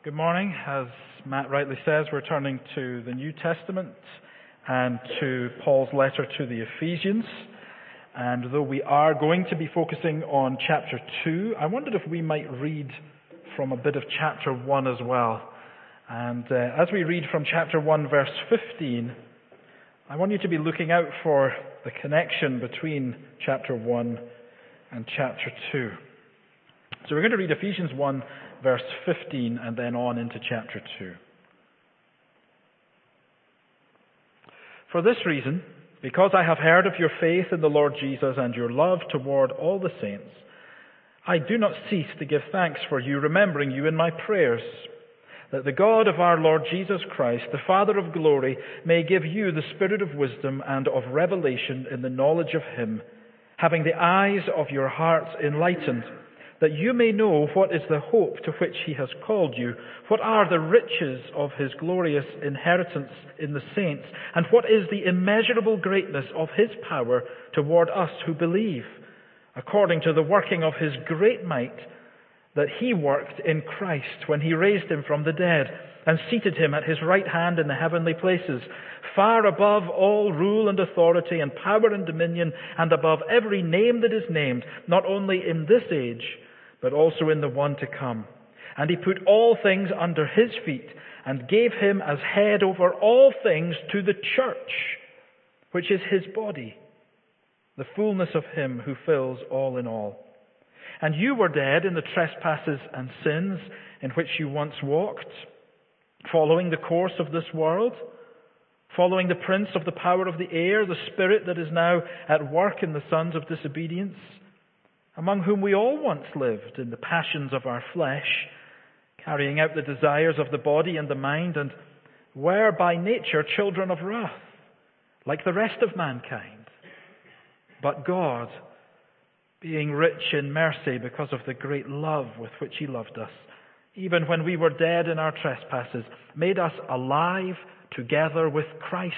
Good morning. As Matt rightly says, we're turning to the New Testament and to Paul's letter to the Ephesians. And though we are going to be focusing on chapter 2, I wondered if we might read from a bit of chapter 1 as well. And as we read from chapter 1, verse 15, I want you to be looking out for the connection between chapter 1 and chapter 2. So we're going to read Ephesians 1, verse 15, and then on into chapter 2. For this reason, because I have heard of your faith in the Lord Jesus and your love toward all the saints, I do not cease to give thanks for you, remembering you in my prayers, that the God of our Lord Jesus Christ, the Father of glory, may give you the spirit of wisdom and of revelation in the knowledge of him, having the eyes of your hearts enlightened, that you may know what is the hope to which he has called you, what are the riches of his glorious inheritance in the saints, and what is the immeasurable greatness of his power toward us who believe, according to the working of his great might that he worked in Christ when he raised him from the dead and seated him at his right hand in the heavenly places, far above all rule and authority and power and dominion, and above every name that is named, not only in this age, but also in the one to come. And he put all things under his feet and gave him as head over all things to the church, which is his body, the fullness of him who fills all in all. And you were dead in the trespasses and sins in which you once walked, following the course of this world, following the prince of the power of the air, the spirit that is now at work in the sons of disobedience, among whom we all once lived in the passions of our flesh, carrying out the desires of the body and the mind, and were by nature children of wrath, like the rest of mankind. But God, being rich in mercy because of the great love with which he loved us, even when we were dead in our trespasses, made us alive together with Christ.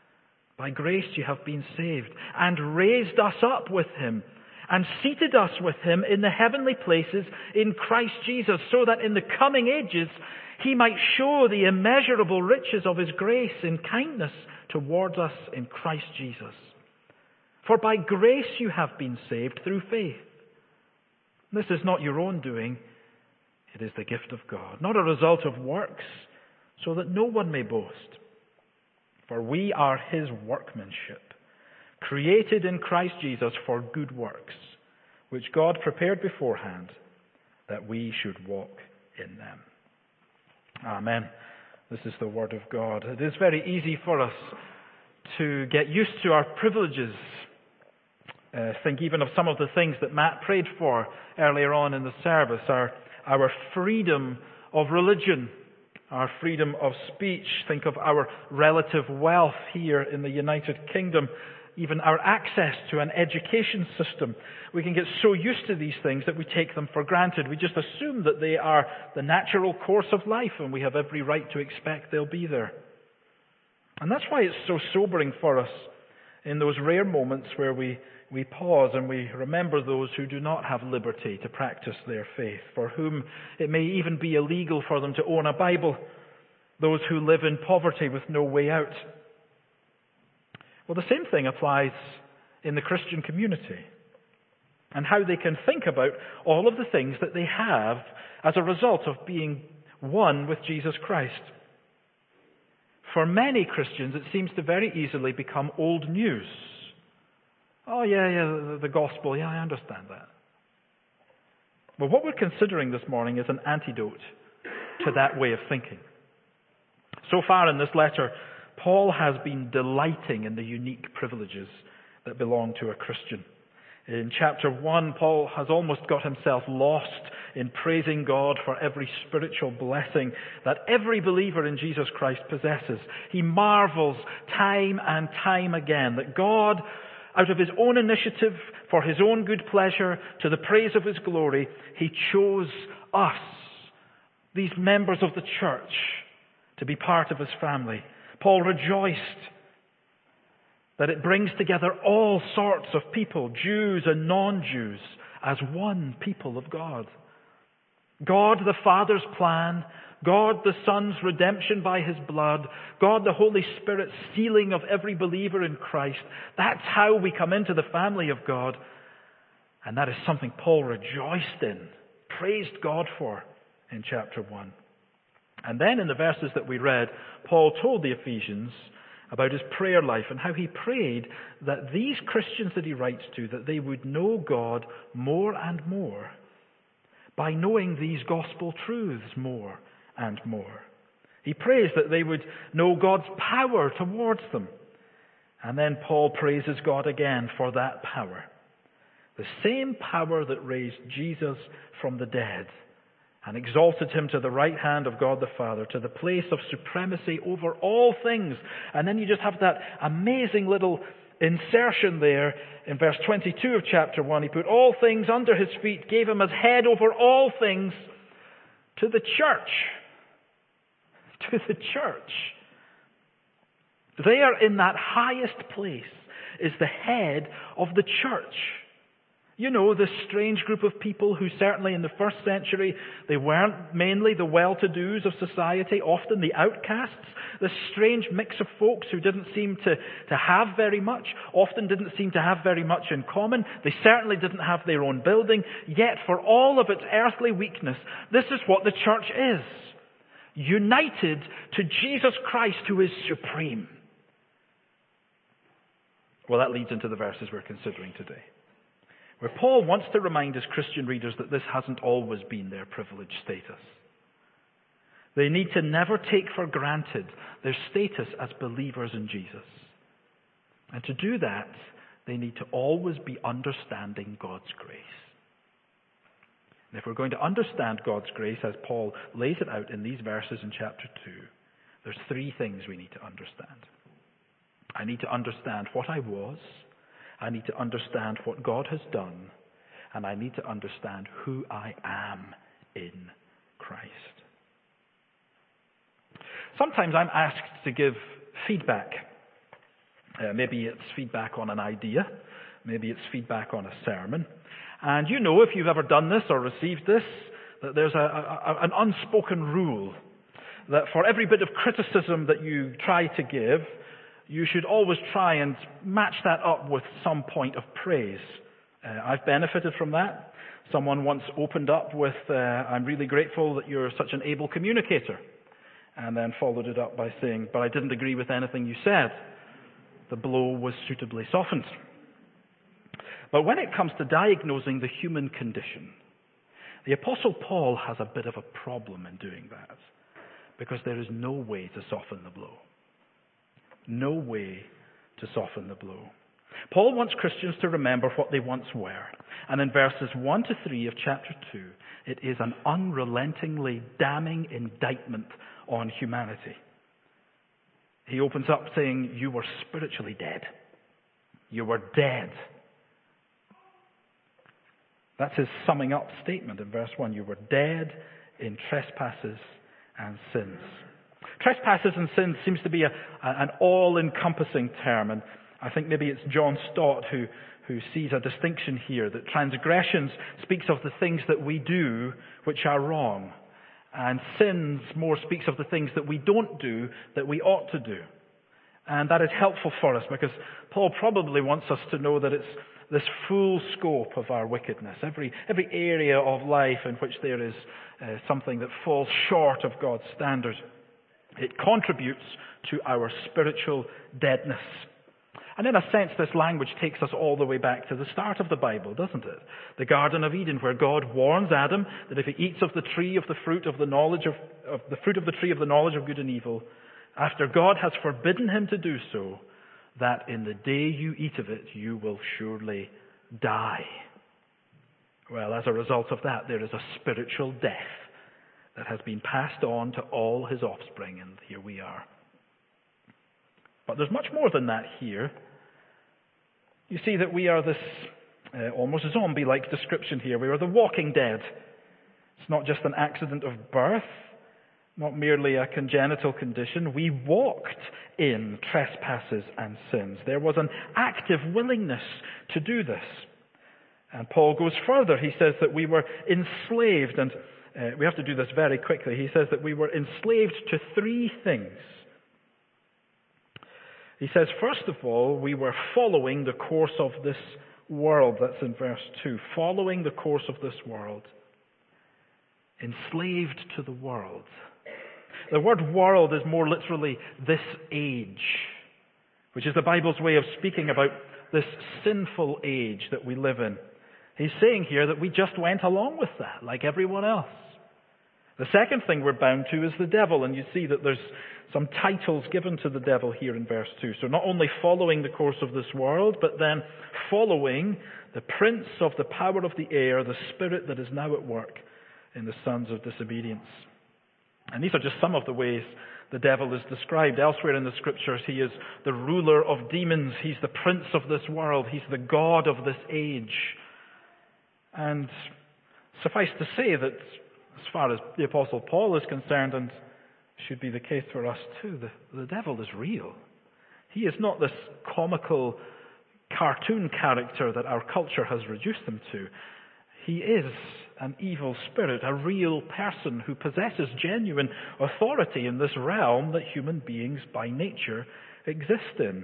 By grace you have been saved, and raised us up with him, and seated us with him in the heavenly places in Christ Jesus, so that in the coming ages he might show the immeasurable riches of his grace in kindness towards us in Christ Jesus. For by grace you have been saved through faith. This is not your own doing, it is the gift of God, not a result of works, so that no one may boast. For we are his workmanship, created in Christ Jesus for good works, which God prepared beforehand that we should walk in them. Amen. This is the word of God. It is very easy for us to get used to our privileges. Think even of some of the things that Matt prayed for earlier on in the service, our freedom of religion, our freedom of speech. Think of our relative wealth here in the United Kingdom, even our access to an education system. We can get so used to these things that we take them for granted. We just assume that they are the natural course of life, and we have every right to expect they'll be there. And that's why it's so sobering for us in those rare moments where we pause and we remember those who do not have liberty to practice their faith, for whom it may even be illegal for them to own a Bible, those who live in poverty with no way out. Well, the same thing applies in the Christian community and how they can think about all of the things that they have as a result of being one with Jesus Christ. For many Christians, it seems to very easily become old news. Oh, yeah, the gospel, yeah, I understand that. Well, what we're considering this morning is an antidote to that way of thinking. So far in this letter, Paul has been delighting in the unique privileges that belong to a Christian. In chapter 1, Paul has almost got himself lost in praising God for every spiritual blessing that every believer in Jesus Christ possesses. He marvels time and time again that God, out of his own initiative, for his own good pleasure, to the praise of his glory, he chose us, these members of the church, to be part of his family. Paul rejoiced that it brings together all sorts of people, Jews and non-Jews, as one people of God. God the Father's plan God the Son's redemption by his blood, God the Holy Spirit's sealing of every believer in Christ. That's how we come into the family of God. And that is something Paul rejoiced in, praised God for in chapter 1. And then in the verses that we read, Paul told the Ephesians about his prayer life and how he prayed that these Christians that he writes to, that they would know God more and more by knowing these gospel truths more and more. He prays that they would know God's power towards them. And then Paul praises God again for that power. The same power that raised Jesus from the dead and exalted him to the right hand of God the Father, to the place of supremacy over all things. And then you just have that amazing little insertion there in verse 22 of chapter 1. He put all things under his feet, gave him as head over all things to the church. To the church. There in that highest place is the head of the church. You know, this strange group of people who certainly in the first century, they weren't mainly the well-to-dos of society, often the outcasts. This strange mix of folks who didn't seem to have very much, often didn't seem to have very much in common. They certainly didn't have their own building. Yet for all of its earthly weakness, this is what the church is. United to Jesus Christ, who is supreme. Well, that leads into the verses we're considering today, where Paul wants to remind his Christian readers that this hasn't always been their privileged status. They need to never take for granted their status as believers in Jesus. And to do that, they need to always be understanding God's grace. And if we're going to understand God's grace as Paul lays it out in these verses in chapter 2, there's three things we need to understand. I need to understand what I was. I need to understand what God has done, and I need to understand who I am in Christ. Sometimes I'm asked to give feedback. Maybe it's feedback on an idea. Maybe it's feedback on a sermon. And you know, if you've ever done this or received this, that there's an unspoken rule that for every bit of criticism that you try to give, you should always try and match that up with some point of praise. I've benefited from that. Someone once opened up with, I'm really grateful that you're such an able communicator. And then followed it up by saying, but I didn't agree with anything you said. The blow was suitably softened. But when it comes to diagnosing the human condition, the Apostle Paul has a bit of a problem in doing that, because there is no way to soften the blow. No way to soften the blow. Paul wants Christians to remember what they once were. And in verses 1 to 3 of chapter 2, it is an unrelentingly damning indictment on humanity. He opens up saying, you were spiritually dead. You were dead. That's his summing up statement in verse 1. You were dead in trespasses and sins. Trespasses and sins seems to be an all-encompassing term, and I think maybe it's John Stott who sees a distinction here, that transgressions speaks of the things that we do which are wrong, and sins more speaks of the things that we don't do that we ought to do. And that is helpful for us, because Paul probably wants us to know that it's this full scope of our wickedness, every area of life in which there is something that falls short of God's standard. It contributes to our spiritual deadness. And in a sense, this language takes us all the way back to the start of the Bible, doesn't it? The Garden of Eden, where God warns Adam that if he eats of the tree of the fruit of the knowledge of the fruit of the tree of the knowledge of good and evil, after God has forbidden him to do so, that in the day you eat of it, you will surely die. Well, as a result of that, there is a spiritual death that has been passed on to all his offspring, and here we are. But there's much more than that here. You see that we are this almost zombie-like description here. We are the walking dead. It's not just an accident of birth, not merely a congenital condition. We walked in trespasses and sins. There was an active willingness to do this. And Paul goes further. He says that we were enslaved, and we have to do this very quickly. He says that we were enslaved to three things. He says, first of all, we were following the course of this world. That's in verse 2. Following the course of this world. Enslaved to the world. The word world is more literally this age, which is the Bible's way of speaking about this sinful age that we live in. He's saying here that we just went along with that, like everyone else. The second thing we're bound to is the devil, and you see that there's some titles given to the devil here in verse 2. So not only following the course of this world, but then following the prince of the power of the air, the spirit that is now at work in the sons of disobedience. And these are just some of the ways the devil is described. Elsewhere in the scriptures, he is the ruler of demons. He's the prince of this world. He's the god of this age. And suffice to say that as far as the Apostle Paul is concerned, and should be the case for us too, the devil is real. He is not this comical cartoon character that our culture has reduced him to. He is an evil spirit, a real person who possesses genuine authority in this realm that human beings by nature exist in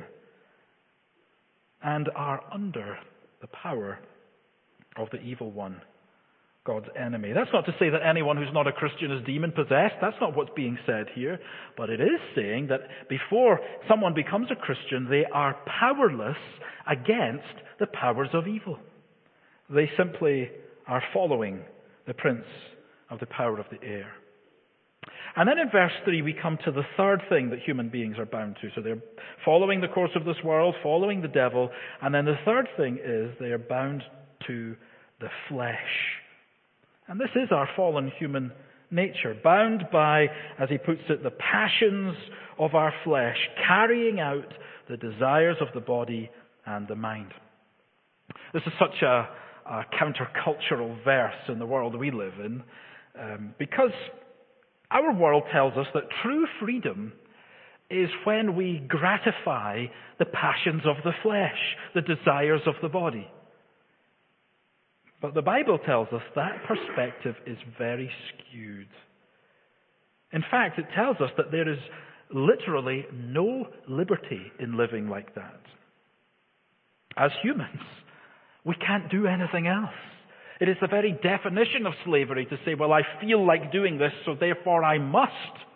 and are under the power of the evil one, God's enemy. That's not to say that anyone who's not a Christian is demon-possessed. That's not what's being said here. But it is saying that before someone becomes a Christian, they are powerless against the powers of evil. They simply are following the prince of the power of the air. And then in verse 3 we come to the third thing that human beings are bound to. So they're following the course of this world, following the devil, and then the third thing is they are bound to the flesh. And this is our fallen human nature, bound by, as he puts it, the passions of our flesh, carrying out the desires of the body and the mind. This is such a countercultural verse in the world we live in, because our world tells us that true freedom is when we gratify the passions of the flesh, the desires of the body. But the Bible tells us that perspective is very skewed. In fact, it tells us that there is literally no liberty in living like that. As humans, we can't do anything else. It is the very definition of slavery to say, well, I feel like doing this, so therefore I must.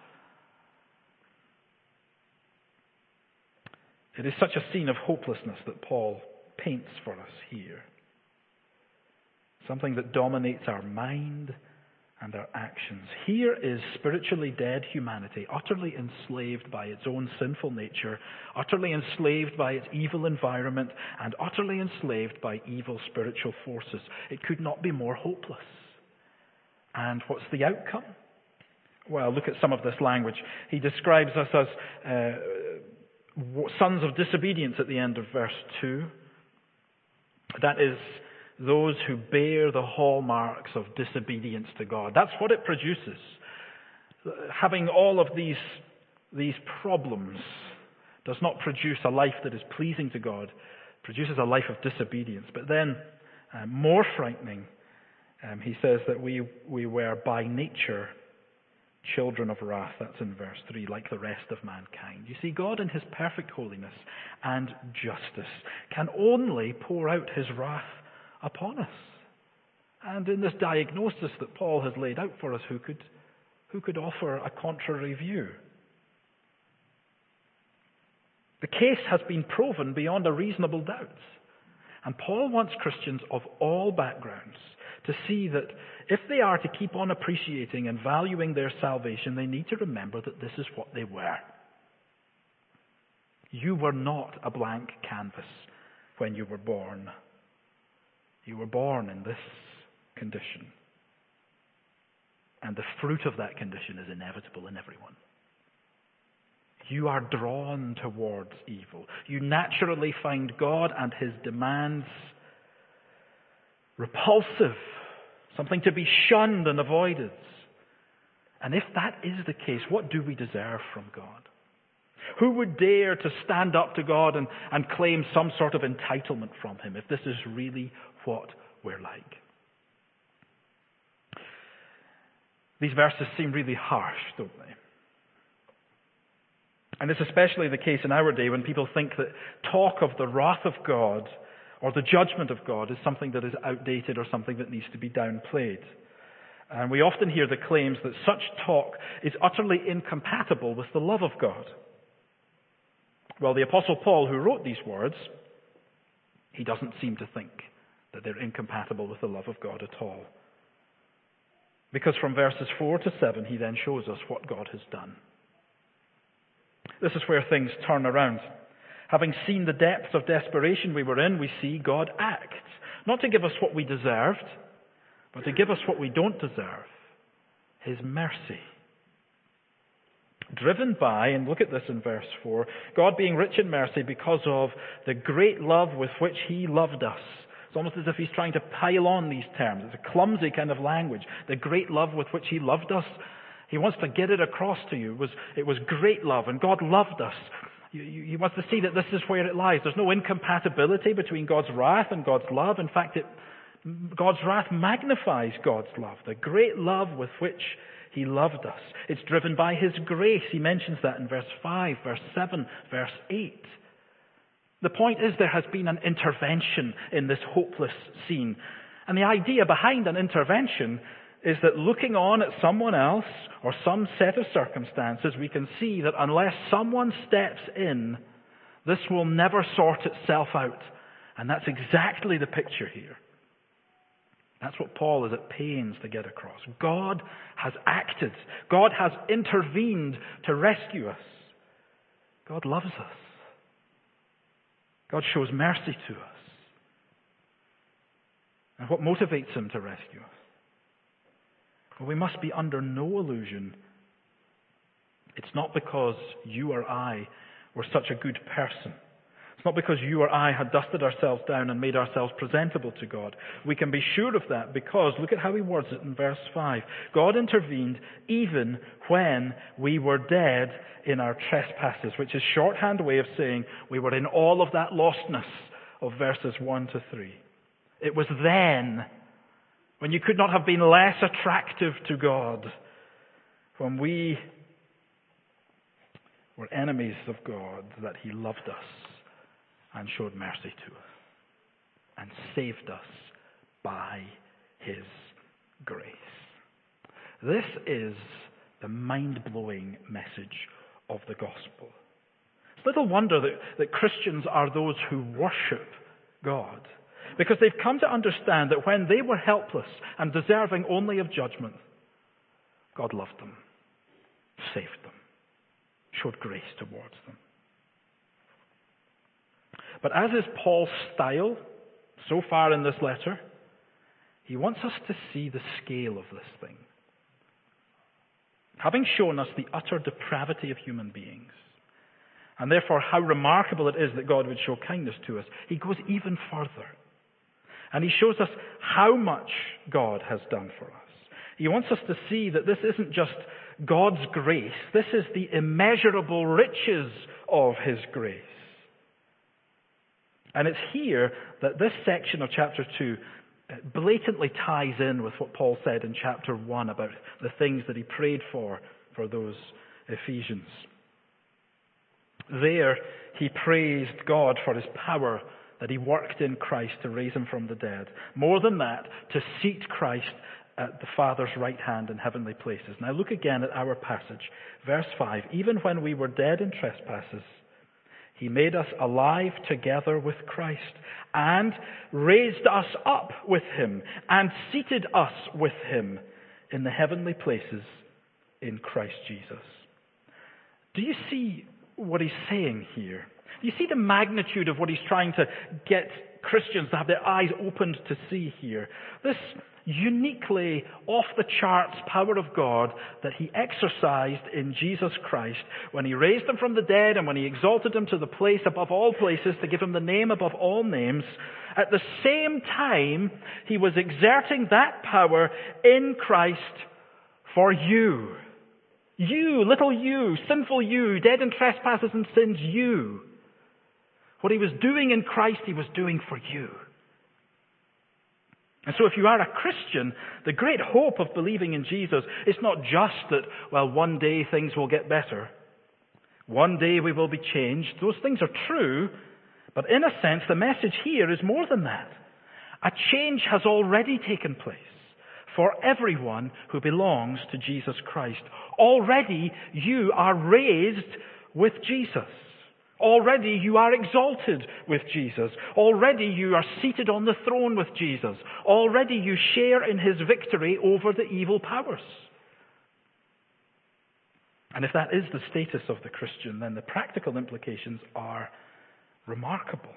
It is such a scene of hopelessness that Paul paints for us here. Something that dominates our mind and our actions. Here is spiritually dead humanity, utterly enslaved by its own sinful nature, utterly enslaved by its evil environment, and utterly enslaved by evil spiritual forces. It could not be more hopeless. And what's the outcome? Well, look at some of this language. He describes us as sons of disobedience at the end of verse 2. That is, those who bear the hallmarks of disobedience to God. That's what it produces. Having all of these problems does not produce a life that is pleasing to God. It produces a life of disobedience. But then, more frightening, he says that we were by nature children of wrath. That's in verse 3, like the rest of mankind. You see, God in his perfect holiness and justice can only pour out his wrath upon us. And in this diagnosis that Paul has laid out for us, who could offer a contrary view? The case has been proven beyond a reasonable doubt. And Paul wants Christians of all backgrounds to see that if they are to keep on appreciating and valuing their salvation, they need to remember that this is what they were. You were not a blank canvas when you were born. You were born in this condition. And the fruit of that condition is inevitable in everyone. You are drawn towards evil. You naturally find God and his demands repulsive, something to be shunned and avoided. And if that is the case, what do we deserve from God? Who would dare to stand up to God and claim some sort of entitlement from him if this is really what we're like? These verses seem really harsh, don't they? And it's especially the case in our day when people think that talk of the wrath of God or the judgment of God is something that is outdated or something that needs to be downplayed. And we often hear the claims that such talk is utterly incompatible with the love of God. Well, the Apostle Paul, who wrote these words, he doesn't seem to think that they're incompatible with the love of God at all. Because from verses 4 to 7, he then shows us what God has done. This is where things turn around. Having seen the depths of desperation we were in, we see God act. Not to give us what we deserved, but to give us what we don't deserve. His mercy. Driven by, and look at this in verse 4, God being rich in mercy because of the great love with which He loved us. It's almost as if he's trying to pile on these terms. It's a clumsy kind of language. The great love with which He loved us. He wants to get it across to you. It was great love, and God loved us. He wants to see that this is where it lies. There's no incompatibility between God's wrath and God's love. In fact, God's wrath magnifies God's love. The great love with which He loved us. It's driven by His grace. He mentions that in verse 5, verse 7, verse 8. The point is there has been an intervention in this hopeless scene. And the idea behind an intervention is that looking on at someone else or some set of circumstances, we can see that unless someone steps in, this will never sort itself out. And that's exactly the picture here. That's what Paul is at pains to get across. God has acted. God has intervened to rescue us. God loves us. God shows mercy to us. And what motivates Him to rescue us? Well, we must be under no illusion. It's not because you or I were such a good person. It's not because you or I had dusted ourselves down and made ourselves presentable to God. We can be sure of that because, look at how he words it in verse 5. God intervened even when we were dead in our trespasses, which is a shorthand way of saying we were in all of that lostness of verses 1 to 3. It was then, when you could not have been less attractive to God, when we were enemies of God, that He loved us and showed mercy to us and saved us by His grace. This is the mind-blowing message of the gospel. It's little wonder that Christians are those who worship God, because they've come to understand that when they were helpless and deserving only of judgment, God loved them, saved them, showed grace towards them. But as is Paul's style so far in this letter, he wants us to see the scale of this thing. Having shown us the utter depravity of human beings, and therefore how remarkable it is that God would show kindness to us, he goes even further. And he shows us how much God has done for us. He wants us to see that this isn't just God's grace. This is the immeasurable riches of His grace. And it's here that this section of chapter 2 blatantly ties in with what Paul said in chapter 1 about the things that he prayed for those Ephesians. There, he praised God for His power that He worked in Christ to raise Him from the dead. More than that, to seat Christ at the Father's right hand in heavenly places. Now look again at our passage. Verse 5, even when we were dead in trespasses, He made us alive together with Christ and raised us up with Him and seated us with Him in the heavenly places in Christ Jesus. Do you see what he's saying here? You see the magnitude of what he's trying to get Christians to have their eyes opened to see here. This uniquely off-the-charts power of God that He exercised in Jesus Christ when He raised Him from the dead and when He exalted Him to the place above all places to give Him the name above all names. At the same time, He was exerting that power in Christ for you. You, little you, sinful you, dead in trespasses and sins, you. What He was doing in Christ, He was doing for you. And so if you are a Christian, the great hope of believing in Jesus is not just that, well, one day things will get better. One day we will be changed. Those things are true, but in a sense, the message here is more than that. A change has already taken place for everyone who belongs to Jesus Christ. Already you are raised with Jesus. Already you are exalted with Jesus. Already you are seated on the throne with Jesus. Already you share in his victory over the evil powers. And if that is the status of the Christian, then the practical implications are remarkable.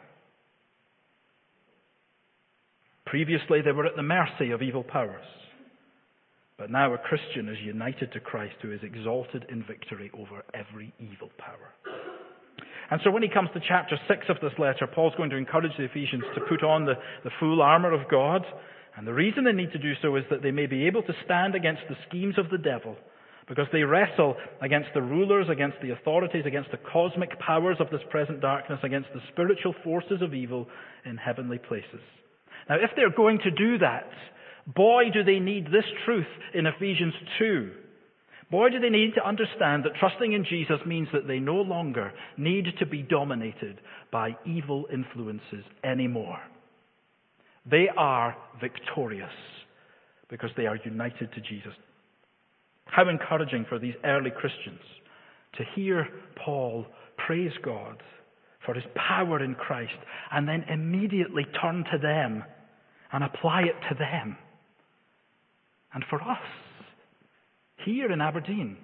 Previously they were at the mercy of evil powers. But now a Christian is united to Christ, who is exalted in victory over every evil power. And so when he comes to chapter 6 of this letter, Paul's going to encourage the Ephesians to put on the full armour of God. And the reason they need to do so is that they may be able to stand against the schemes of the devil, because they wrestle against the rulers, against the authorities, against the cosmic powers of this present darkness, against the spiritual forces of evil in heavenly places. Now, if they're going to do that, boy, do they need this truth in Ephesians 2. Boy, do they need to understand that trusting in Jesus means that they no longer need to be dominated by evil influences anymore. They are victorious because they are united to Jesus. How encouraging for these early Christians to hear Paul praise God for his power in Christ and then immediately turn to them and apply it to them. And for us, here in Aberdeen,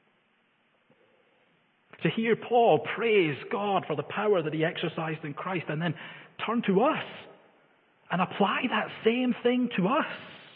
to hear Paul praise God for the power that he exercised in Christ and then turn to us and apply that same thing to us.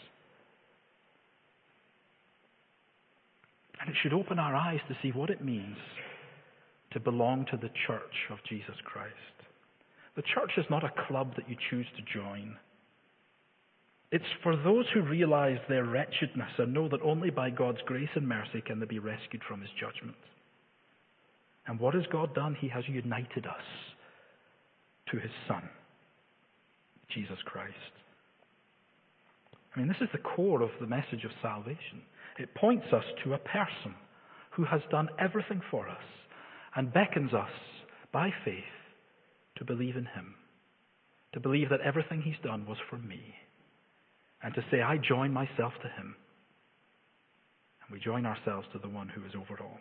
And it should open our eyes to see what it means to belong to the church of Jesus Christ. The church is not a club that you choose to join. It's for those who realize their wretchedness and know that only by God's grace and mercy can they be rescued from his judgment. And what has God done? He has united us to his Son, Jesus Christ. I mean, this is the core of the message of salvation. It points us to a person who has done everything for us and beckons us by faith to believe in him, to believe that everything he's done was for me, and to say, I join myself to him. And we join ourselves to the one who is over all.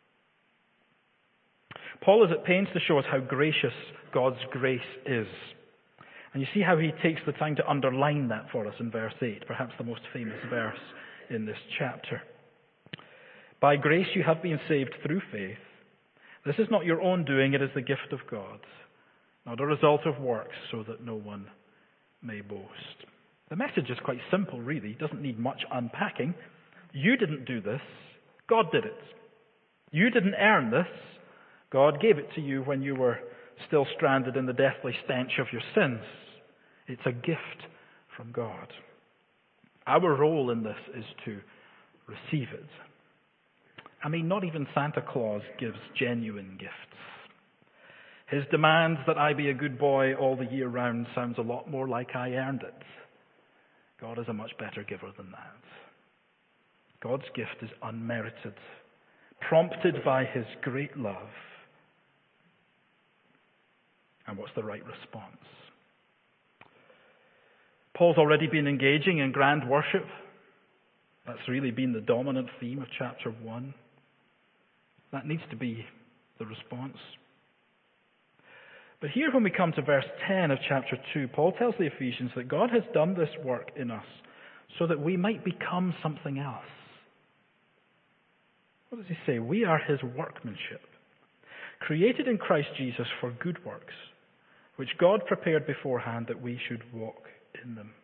Paul is at pains to show us how gracious God's grace is. And you see how he takes the time to underline that for us in verse 8, perhaps the most famous verse in this chapter. By grace you have been saved through faith. This is not your own doing, it is the gift of God, not a result of works, so that no one may boast. The message is quite simple, really. It doesn't need much unpacking. You didn't do this. God did it. You didn't earn this. God gave it to you when you were still stranded in the deathly stench of your sins. It's a gift from God. Our role in this is to receive it. I mean, not even Santa Claus gives genuine gifts. His demands that I be a good boy all the year round sounds a lot more like I earned it. God is a much better giver than that. God's gift is unmerited, prompted by his great love. And what's the right response? Paul's already been engaging in grand worship. That's really been the dominant theme of chapter 1. That needs to be the response. But here when we come to verse 10 of chapter 2, Paul tells the Ephesians that God has done this work in us so that we might become something else. What does he say? We are his workmanship, created in Christ Jesus for good works, which God prepared beforehand that we should walk in them.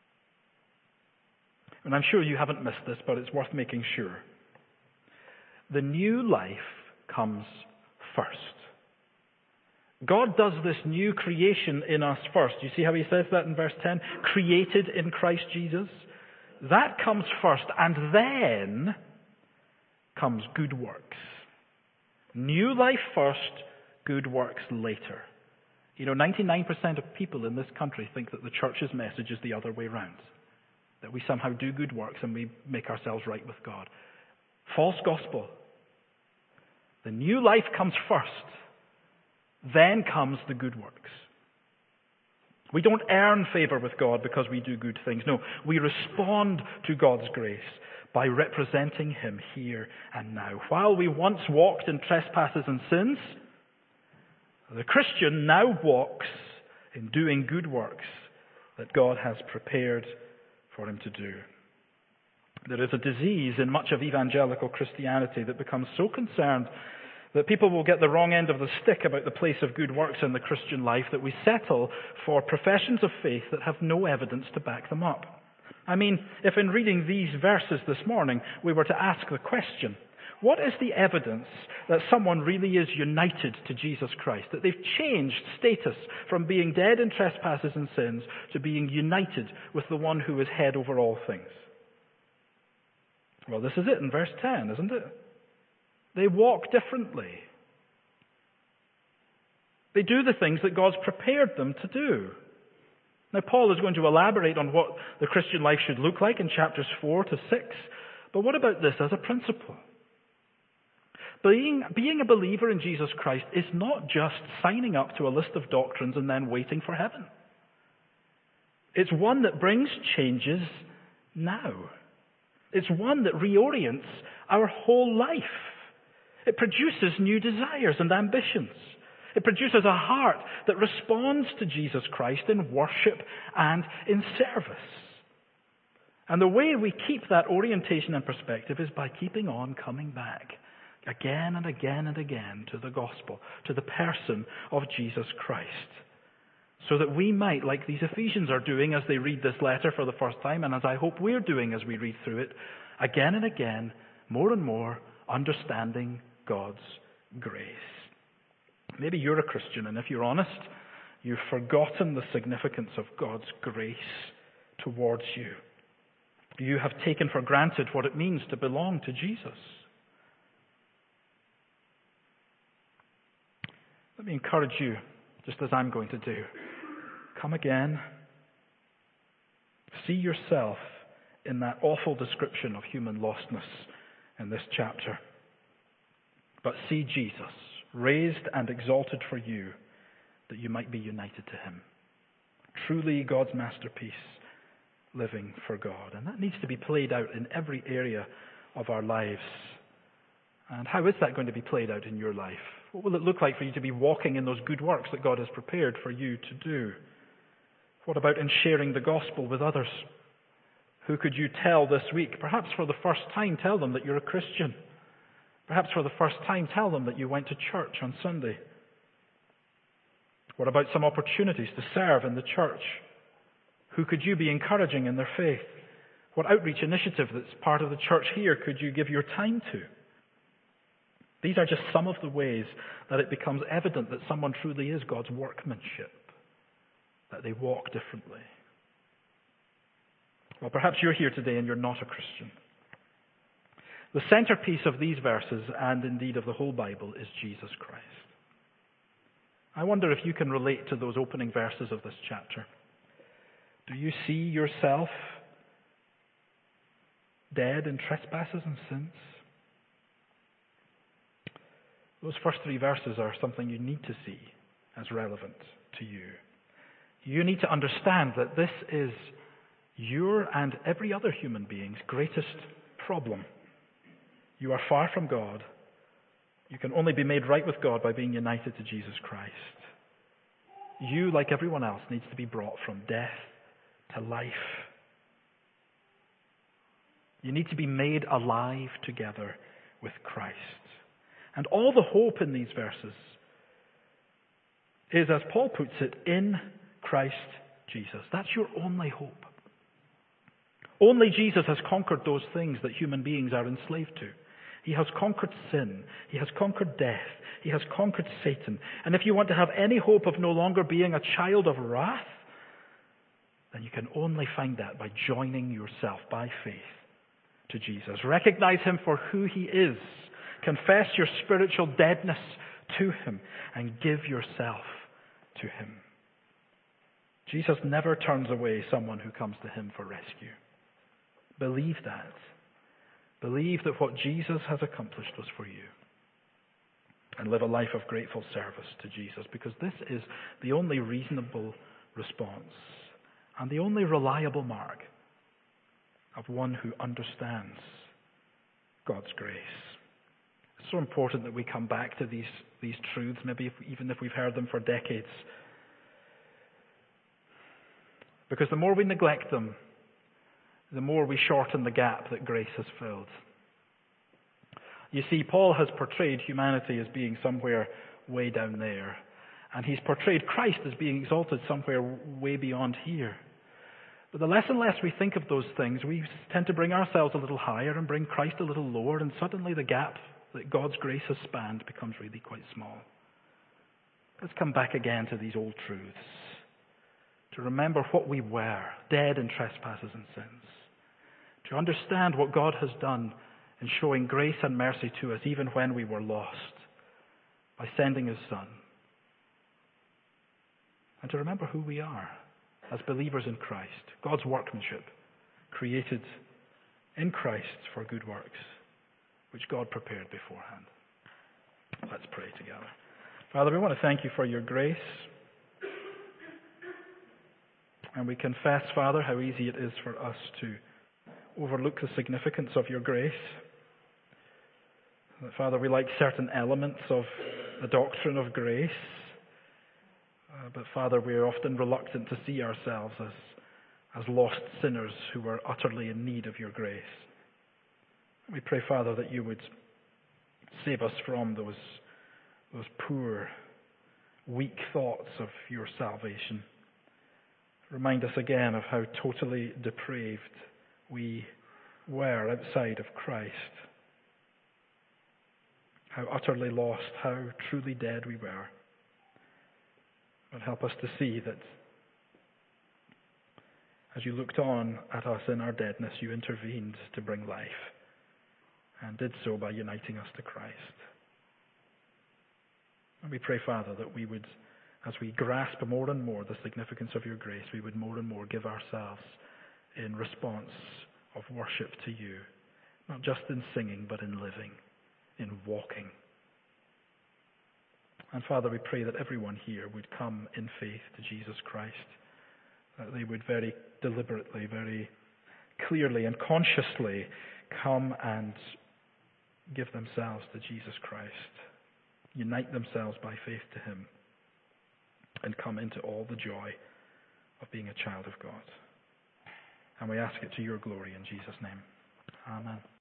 And I'm sure you haven't missed this, but it's worth making sure. The new life comes first. God does this new creation in us first. You see how he says that in verse 10? Created in Christ Jesus. That comes first, and then comes good works. New life first, good works later. 99% of people in this country think that the church's message is the other way round. That we somehow do good works and we make ourselves right with God. False gospel. The new life comes first. Then comes the good works. We don't earn favor with God because we do good things. No, we respond to God's grace by representing Him here and now. While we once walked in trespasses and sins, the Christian now walks in doing good works that God has prepared for him to do. There is a disease in much of evangelical Christianity that becomes so concerned that people will get the wrong end of the stick about the place of good works in the Christian life that we settle for professions of faith that have no evidence to back them up. I mean, if in reading these verses this morning we were to ask the question, what is the evidence that someone really is united to Jesus Christ? That they've changed status from being dead in trespasses and sins to being united with the one who is head over all things? Well, this is it in verse 10, isn't it? They walk differently. They do the things that God's prepared them to do. Now, Paul is going to elaborate on what the Christian life should look like in chapters 4 to 6. But what about this as a principle? Being a believer in Jesus Christ is not just signing up to a list of doctrines and then waiting for heaven. It's one that brings changes now. It's one that reorients our whole life. It produces new desires and ambitions. It produces a heart that responds to Jesus Christ in worship and in service. And the way we keep that orientation and perspective is by keeping on coming back again and again and again to the gospel, to the person of Jesus Christ. So that we might, like these Ephesians are doing as they read this letter for the first time, and as I hope we're doing as we read through it, again and again, more and more, understanding God's grace. Maybe you're a Christian, and if you're honest, you've forgotten the significance of God's grace towards you. You have taken for granted what it means to belong to Jesus. Let me encourage you, just as I'm going to do. Come again. See yourself in that awful description of human lostness in this chapter. But see Jesus, raised and exalted for you, that you might be united to Him. Truly God's masterpiece, living for God. And that needs to be played out in every area of our lives. And how is that going to be played out in your life? What will it look like for you to be walking in those good works that God has prepared for you to do? What about in sharing the gospel with others? Who could you tell this week? Perhaps for the first time, tell them that you're a Christian. Perhaps for the first time, tell them that you went to church on Sunday. What about some opportunities to serve in the church? Who could you be encouraging in their faith? What outreach initiative that's part of the church here could you give your time to? These are just some of the ways that it becomes evident that someone truly is God's workmanship, that they walk differently. Well, perhaps you're here today and you're not a Christian. The centerpiece of these verses, and indeed of the whole Bible, is Jesus Christ. I wonder if you can relate to those opening verses of this chapter. Do you see yourself dead in trespasses and sins? Those first three verses are something you need to see as relevant to you. You need to understand that this is your and every other human being's greatest problem. You are far from God. You can only be made right with God by being united to Jesus Christ. You, like everyone else, needs to be brought from death to life. You need to be made alive together with Christ. And all the hope in these verses is, as Paul puts it, in Christ Jesus. That's your only hope. Only Jesus has conquered those things that human beings are enslaved to. He has conquered sin. He has conquered death. He has conquered Satan. And if you want to have any hope of no longer being a child of wrath, then you can only find that by joining yourself by faith to Jesus. Recognize Him for who He is. Confess your spiritual deadness to Him and give yourself to him. Jesus never turns away someone who comes to him for rescue. Believe that. Believe that what Jesus has accomplished was for you. And live a life of grateful service to Jesus, because this is the only reasonable response and the only reliable mark of one who understands God's grace. It's so important that we come back to these truths, maybe even if we've heard them for decades. Because the more we neglect them, the more we shorten the gap that grace has filled. You see, Paul has portrayed humanity as being somewhere way down there, and he's portrayed Christ as being exalted somewhere way beyond here. But the less and less we think of those things, we tend to bring ourselves a little higher and bring Christ a little lower, and suddenly the gap that God's grace has spanned becomes really quite small. Let's come back again to these old truths, to remember what we were, dead in trespasses and sins, to understand what God has done in showing grace and mercy to us even when we were lost by sending his Son, and to remember who we are as believers in Christ, God's workmanship, created in Christ for good works, which God prepared beforehand. Let's pray together. Father, we want to thank you for your grace. And we confess, Father, how easy it is for us to overlook the significance of your grace. That, Father, we like certain elements of the doctrine of grace. But, Father, we are often reluctant to see ourselves as lost sinners who are utterly in need of your grace. We pray, Father, that you would save us from those poor, weak thoughts of your salvation. Remind us again of how totally depraved we were outside of Christ. How utterly lost, how truly dead we were. But help us to see that as you looked on at us in our deadness, you intervened to bring life, and did so by uniting us to Christ. And we pray, Father, that we would, as we grasp more and more the significance of your grace, we would more and more give ourselves in response of worship to you, not just in singing, but in living, in walking. And Father, we pray that everyone here would come in faith to Jesus Christ, that they would very deliberately, very clearly and consciously come and give themselves to Jesus Christ, unite themselves by faith to him, and come into all the joy of being a child of God. And we ask it to your glory in Jesus' name. Amen.